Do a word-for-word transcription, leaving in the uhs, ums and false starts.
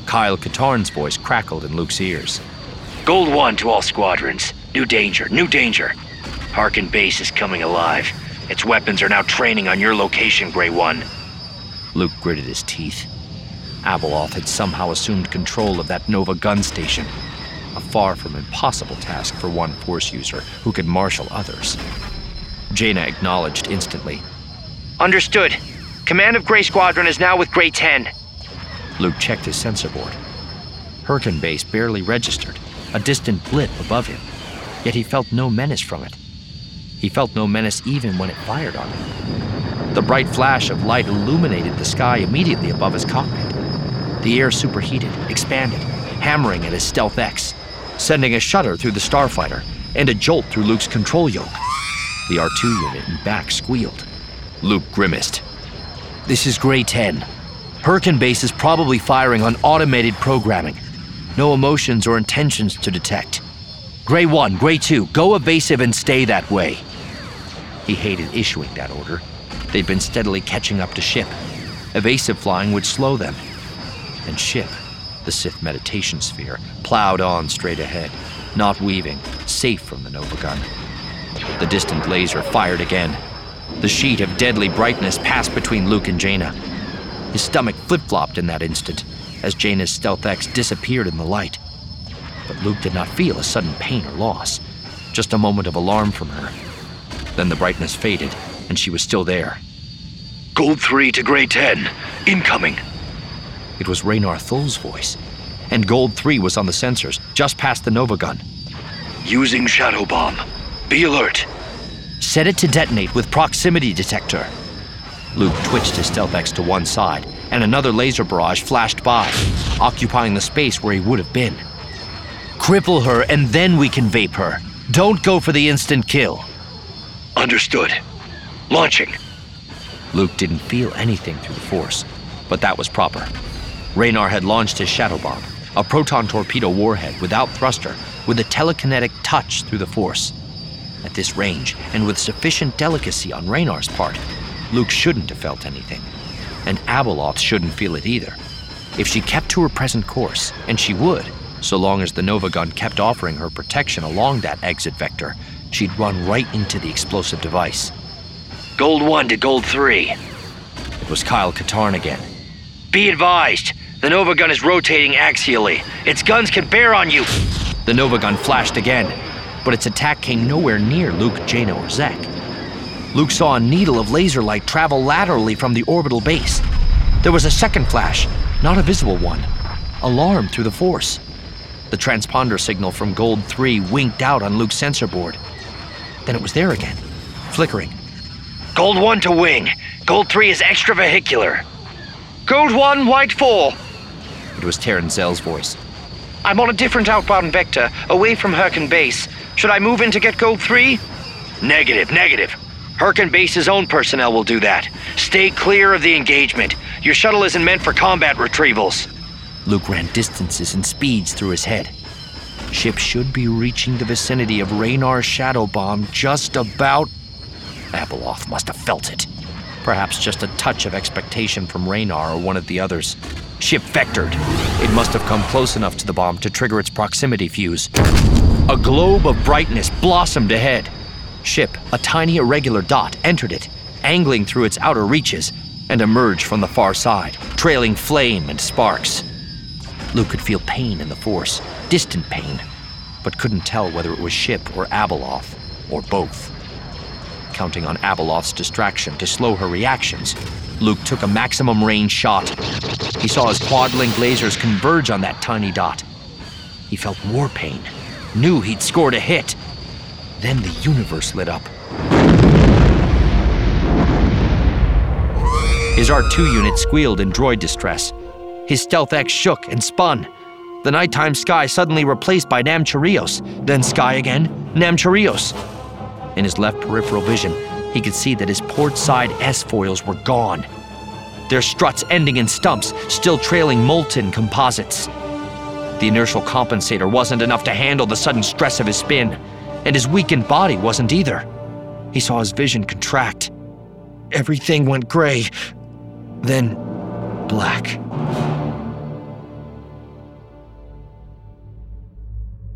Kyle Katarn's voice crackled in Luke's ears. Gold One to all squadrons. New danger, new danger. Harken base is coming alive. Its weapons are now training on your location, Grey One. Luke gritted his teeth. Abeloth had somehow assumed control of that Nova gun station. A far from impossible task for one Force user who could marshal others. Jaina acknowledged instantly. Understood. Command of Grey Squadron is now with Grey ten. Luke checked his sensor board. Harken base barely registered, a distant blip above him, yet he felt no menace from it. He felt no menace even when it fired on him. The bright flash of light illuminated the sky immediately above his cockpit. The air superheated, expanded, hammering at his Stealth X, sending a shudder through the starfighter and a jolt through Luke's control yoke. The R two unit in back squealed. Luke grimaced. This is Grey ten. Harken base is probably firing on automated programming. No emotions or intentions to detect. Grey one, Grey two, go evasive and stay that way. He hated issuing that order. They'd been steadily catching up to Ship. Evasive flying would slow them. And Ship, the Sith meditation sphere, plowed on straight ahead, not weaving, safe from the Nova gun. The distant laser fired again. The sheet of deadly brightness passed between Luke and Jaina. His stomach flip-flopped in that instant as Jaina's Stealth X disappeared in the light. But Luke did not feel a sudden pain or loss, just a moment of alarm from her. Then the brightness faded, and she was still there. Gold three to Grey ten. Incoming. It was Raynar Thull's voice, and Gold three was on the sensors, just past the Nova gun. Using Shadow Bomb. Be alert. Set it to detonate with proximity detector. Luke twitched his Stealth X to one side, and another laser barrage flashed by, occupying the space where he would have been. Cripple her, and then we can vape her. Don't go for the instant kill. Understood. Launching. Luke didn't feel anything through the Force, but that was proper. Raynar had launched his Shadow Bomb, a proton torpedo warhead without thruster, with a telekinetic touch through the Force. At this range, and with sufficient delicacy on Raynar's part, Luke shouldn't have felt anything. And Abeloth shouldn't feel it either. If she kept to her present course, and she would, so long as the Nova gun kept offering her protection along that exit vector, she'd run right into the explosive device. Gold one to Gold three. It was Kyle Katarn again. Be advised, the Nova gun is rotating axially. Its guns can bear on you. The Nova gun flashed again, but its attack came nowhere near Luke, Jaina, or Zek. Luke saw a needle of laser light travel laterally from the orbital base. There was a second flash, not a visible one. Alarm through the Force. The transponder signal from Gold three winked out on Luke's sensor board. Then it was there again, flickering. Gold one to wing. Gold three is extravehicular. Gold one, White four. It was Terran Zell's voice. I'm on a different outbound vector, away from Harken base. Should I move in to get Gold three? Negative, negative. Harken base's own personnel will do that. Stay clear of the engagement. Your shuttle isn't meant for combat retrievals. Luke ran distances and speeds through his head. Ship should be reaching the vicinity of Raynar's Shadow Bomb just about... Abeloth must have felt it. Perhaps just a touch of expectation from Raynar or one of the others. Ship vectored. It must have come close enough to the bomb to trigger its proximity fuse. A globe of brightness blossomed ahead. Ship, a tiny irregular dot, entered it, angling through its outer reaches, and emerged from the far side, trailing flame and sparks. Luke could feel pain in the Force, distant pain, but couldn't tell whether it was Ship or Abeloth, or both. Counting on Abeloth's distraction to slow her reactions, Luke took a maximum range shot. He saw his quad-link lasers converge on that tiny dot. He felt more pain, knew he'd scored a hit. Then the universe lit up. His R two unit squealed in droid distress. His Stealth X shook and spun. The nighttime sky suddenly replaced by Nam Charios, then sky again, Nam Charios. In his left peripheral vision, he could see that his port side S-foils were gone. Their struts ending in stumps, still trailing molten composites. The inertial compensator wasn't enough to handle the sudden stress of his spin, and his weakened body wasn't either. He saw his vision contract. Everything went gray, then black.